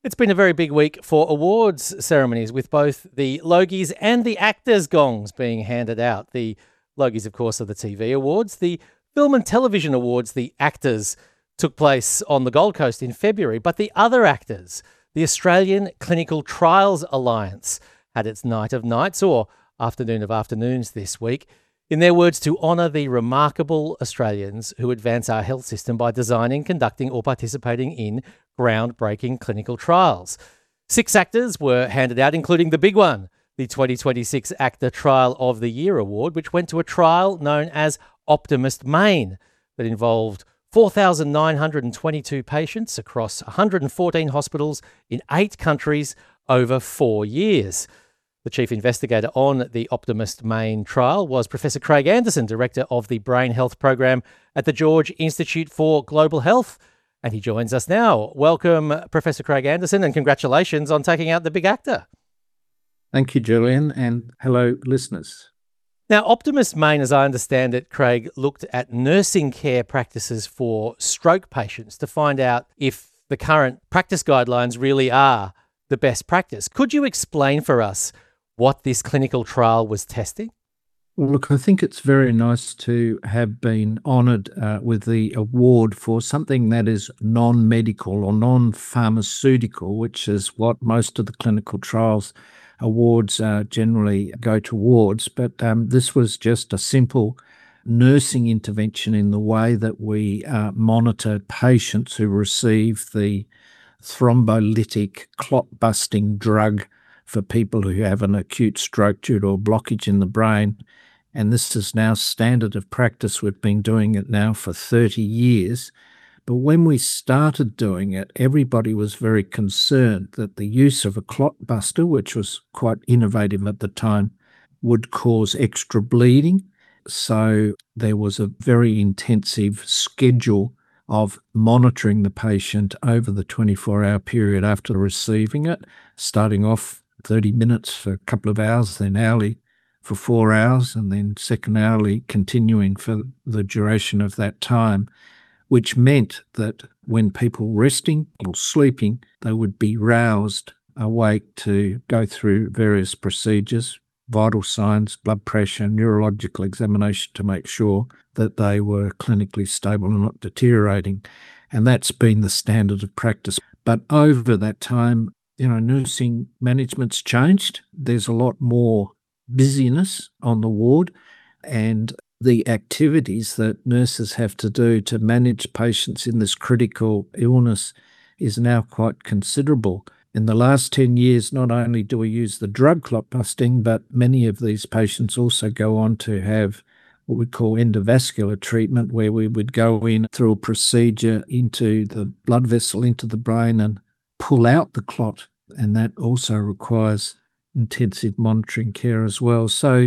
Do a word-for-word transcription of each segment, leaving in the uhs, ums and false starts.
It's been a very big week for awards ceremonies, with both the Logies and the Actors Gongs being handed out. The Logies, of course, are the T V awards. The Film and Television Awards, the Actors, took place on the Gold Coast in February. But the other actors, the Australian Clinical Trials Alliance, had its night of nights, or afternoon of afternoons, this week. In their words, to honour the remarkable Australians who advance our health system by designing, conducting or participating in groundbreaking clinical trials. Six actors were handed out, including the big one, the twenty twenty-six Actor Trial of the Year Award, which went to a trial known as Optimist Main that involved four thousand nine hundred twenty-two patients across one hundred fourteen hospitals in eight countries over four years. The chief investigator on the Optimist Main trial was Professor Craig Anderson, Director of the Brain Health Program at the George Institute for Global Health, and he joins us now. Welcome, Professor Craig Anderson, and congratulations on taking out the big actor. Thank you, Julian, and hello, listeners. Now, Optimist Main, as I understand it, Craig, looked at nursing care practices for stroke patients to find out if the current practice guidelines really are the best practice. Could you explain for us what this clinical trial was testing? Well, look, I think it's very nice to have been honoured uh, with the award for something that is non-medical or non-pharmaceutical, which is what most of the clinical trials awards uh, generally go towards. But um, this was just a simple nursing intervention in the way that we uh, monitor patients who receive the thrombolytic clot-busting drug for people who have an acute stroke due to a blockage in the brain. And this is now standard of practice. We've been doing it now for thirty years. But when we started doing it, everybody was very concerned that the use of a clot buster, which was quite innovative at the time, would cause extra bleeding. So there was a very intensive schedule of monitoring the patient over the twenty-four hour period after receiving it, starting off thirty minutes for a couple of hours, then hourly for four hours, and then second hourly continuing for the duration of that time, which meant that when people were resting or sleeping, they would be roused awake to go through various procedures, vital signs, blood pressure, neurological examination to make sure that they were clinically stable and not deteriorating. And that's been the standard of practice. But over that time, you know, nursing management's changed. There's a lot more busyness on the ward, and the activities that nurses have to do to manage patients in this critical illness is now quite considerable. In the last ten years, not only do we use the drug clot busting, but many of these patients also go on to have what we call endovascular treatment, where we would go in through a procedure into the blood vessel, into the brain, and pull out the clot. And that also requires intensive monitoring care as well. So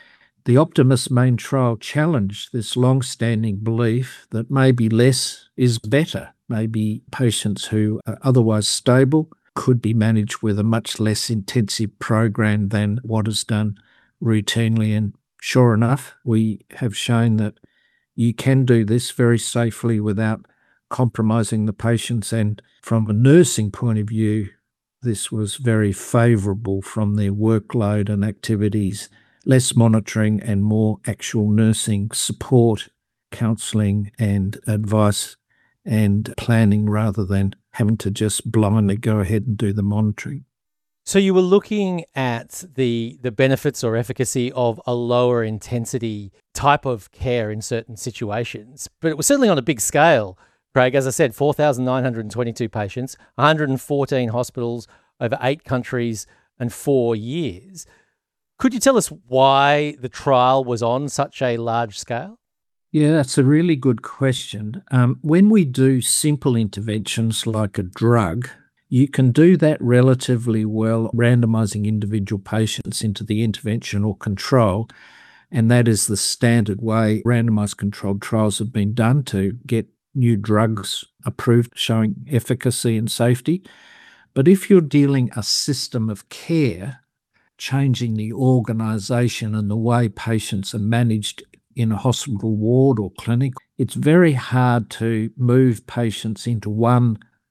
the Optimist Main trial challenged this long-standing belief that maybe less is better. Maybe patients who are otherwise stable could be managed with a much less intensive program than what is done routinely. And sure enough, we have shown that you can do this very safely without compromising the patients. And from a nursing point of view, this was very favourable from their workload and activities, less monitoring and more actual nursing support, counselling and advice and planning, rather than having to just blindly go ahead and do the monitoring. So you were looking at the the benefits or efficacy of a lower intensity type of care in certain situations, but it was certainly on a big scale. Craig, as I said, four thousand nine hundred twenty-two patients, one hundred fourteen hospitals over eight countries and four years. Could you tell us why the trial was on such a large scale? Yeah, that's a really good question. Um, when we do simple interventions like a drug, you can do that relatively well, randomizing individual patients into the intervention or control. And that is the standard way randomized controlled trials have been done to get new drugs approved showing efficacy and safety. But if you're dealing a system of care, changing the organisation and the way patients are managed in a hospital ward or clinic, it's very hard to move patients into one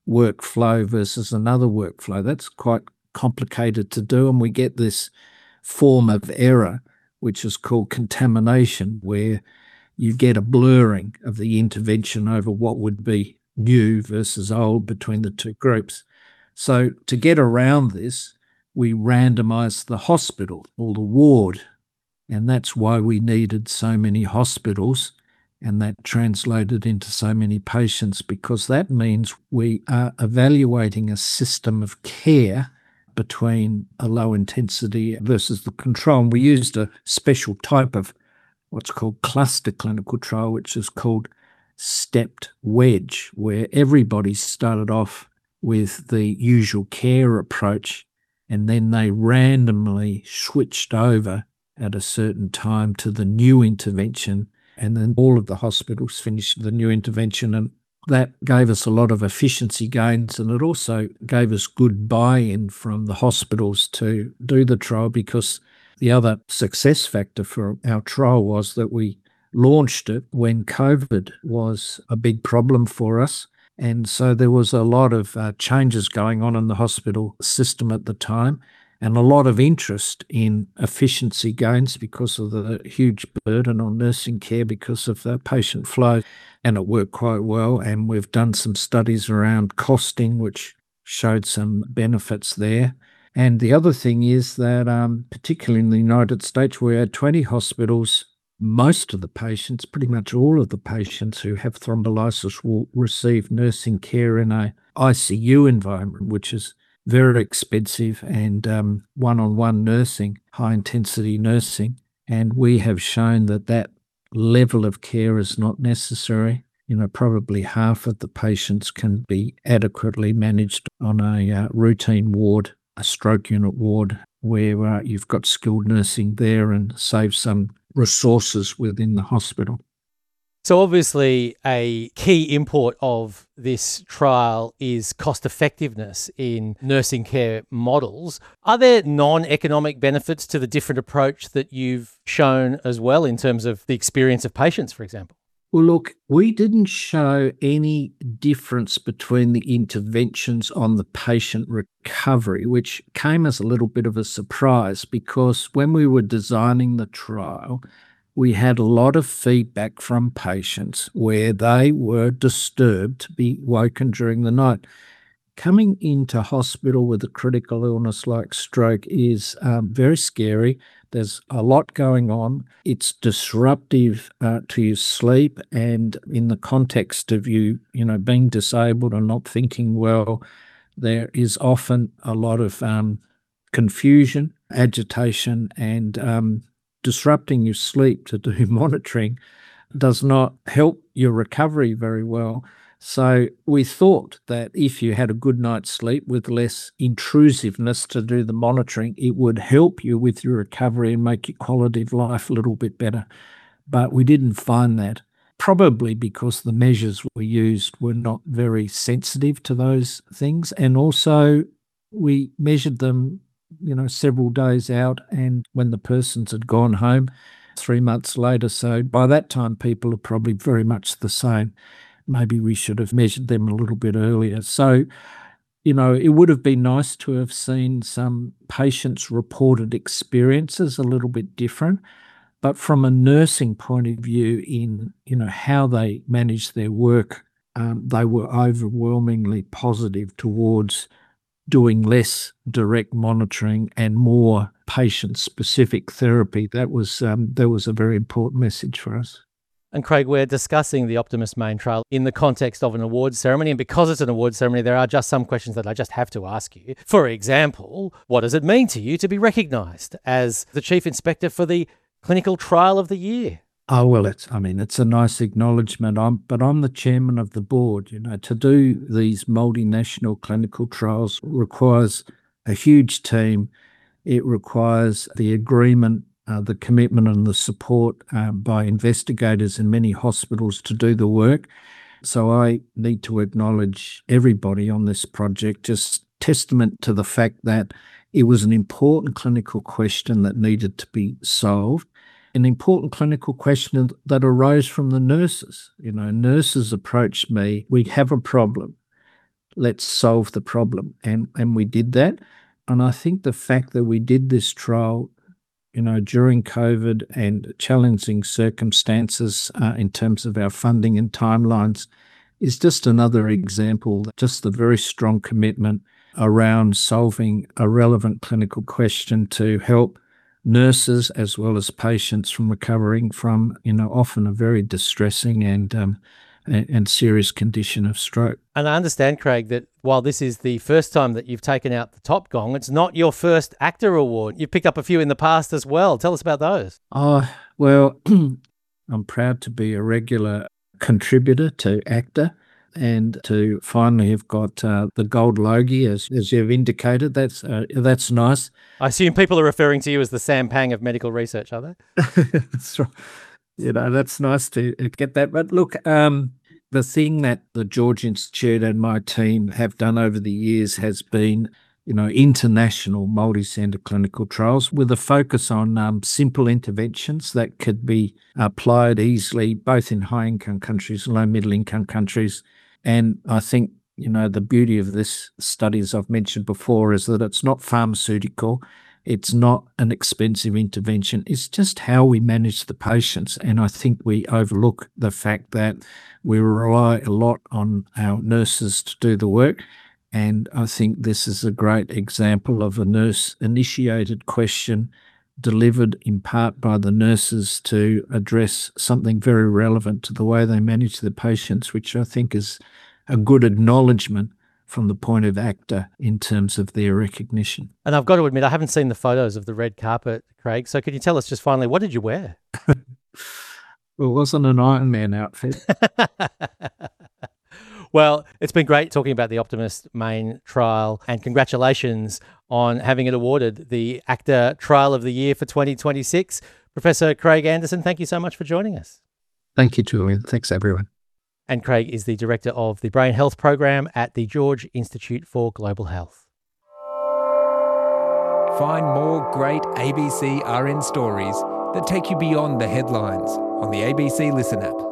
workflow versus another workflow. That's quite complicated to do, and we get this form of error, which is called contamination, where you get a blurring of the intervention over what would be new versus old between the two groups. So to get around this, we randomized the hospital or the ward, and that's why we needed so many hospitals, and that translated into so many patients, because that means we are evaluating a system of care between a low intensity versus the control. And we used a special type of what's called cluster clinical trial, which is called stepped wedge, where everybody started off with the usual care approach, and then they randomly switched over at a certain time to the new intervention, and then all of the hospitals finished the new intervention, and that gave us a lot of efficiency gains, and it also gave us good buy-in from the hospitals to do the trial, because the other success factor for our trial was that we launched it when COVID was a big problem for us. And so there was a lot of uh, changes going on in the hospital system at the time, and a lot of interest in efficiency gains because of the huge burden on nursing care because of the patient flow. And it worked quite well. And we've done some studies around costing, which showed some benefits there. And the other thing is that, um, particularly in the United States, we had twenty hospitals. Most of the patients, pretty much all of the patients who have thrombolysis, will receive nursing care in a I C U environment, which is very expensive, and um, one-on-one nursing, high-intensity nursing. And we have shown that that level of care is not necessary. You know, probably half of the patients can be adequately managed on a uh, routine ward, a stroke unit ward, where uh, you've got skilled nursing there, and save some resources within the hospital. So obviously a key import of this trial is cost effectiveness in nursing care models. Are there non-economic benefits to the different approach that you've shown as well in terms of the experience of patients, for example? Well, look, we didn't show any difference between the interventions on the patient recovery, which came as a little bit of a surprise, because when we were designing the trial, we had a lot of feedback from patients where they were disturbed to be woken during the night. Coming into hospital with a critical illness like stroke is um, very scary. There's a lot going on. It's disruptive uh, to your sleep, and in the context of you, you know, being disabled and not thinking well, there is often a lot of um, confusion, agitation, and um, disrupting your sleep to do monitoring does not help your recovery very well. So we thought that if you had a good night's sleep with less intrusiveness to do the monitoring, it would help you with your recovery and make your quality of life a little bit better. But we didn't find that, probably because the measures we used were not very sensitive to those things. And also we measured them, you know, several days out, and when the persons had gone home three months later. So by that time, people are probably very much the same. Maybe we should have measured them a little bit earlier. So, you know, it would have been nice to have seen some patients' reported experiences a little bit different. But from a nursing point of view, in, you know, how they manage their work, um, they were overwhelmingly positive towards doing less direct monitoring and more patient-specific therapy. That was um, that was a very important message for us. And Craig, we're discussing the Optimus Main trial in the context of an awards ceremony. And because it's an awards ceremony, there are just some questions that I just have to ask you. For example, what does it mean to you to be recognised as the Chief Inspector for the Clinical Trial of the Year? Oh, well, it's, I mean, it's a nice acknowledgement, I'm, but I'm the chairman of the board. You know, to do these multinational clinical trials requires a huge team. It requires the agreement, uh, the commitment and the support uh, by investigators in many hospitals to do the work. So I need to acknowledge everybody on this project, just testament to the fact that it was an important clinical question that needed to be solved. An important clinical question that arose from the nurses. You know, nurses approached me, we have a problem. let's solve the problem. And, and we did that. And I think the fact that we did this trial, you know, during COVID and challenging circumstances uh, in terms of our funding and timelines is just another example, just the very strong commitment around solving a relevant clinical question to help nurses as well as patients from recovering from, you know, often a very distressing and um, and, and serious condition of stroke. And I understand, Craig, that while this is the first time that you've taken out the top gong, it's not your first ACTA award. You've picked up a few in the past as well. Tell us about those. Oh, well, I'm proud to be a regular contributor to ACTA and to finally have got uh, the gold Logie, as, as you've indicated. That's uh, that's nice. I assume people are referring to you as the Sam Pang of medical research, are they? That's right. You know, that's nice to get that. But look, um, the thing that the George Institute and my team have done over the years has been, you know, international multi-centre clinical trials with a focus on um, simple interventions that could be applied easily, both in high-income countries and low-middle-income countries. And I think, you know, the beauty of this study, as I've mentioned before, is that it's not pharmaceutical. It's not an expensive intervention. It's just how we manage the patients. And I think we overlook the fact that we rely a lot on our nurses to do the work. And I think this is a great example of a nurse-initiated question delivered in part by the nurses to address something very relevant to the way they manage the patients, which I think is a good acknowledgement from the point of ACTA in terms of their recognition. And I've got to admit, I haven't seen the photos of the red carpet, Craig. So could you tell us just finally, what did you wear? Well, it wasn't an Iron Man outfit. Well, it's been great talking about the Optimist main trial, and congratulations on having it awarded the ACTA Trial of the Year for twenty twenty-six. Professor Craig Anderson, thank you so much for joining us. Thank you, Julian. Thanks, everyone. And Craig is the Director of the Brain Health Program at the George Institute for Global Health. Find more great A B C R N stories that take you beyond the headlines on the A B C Listen app.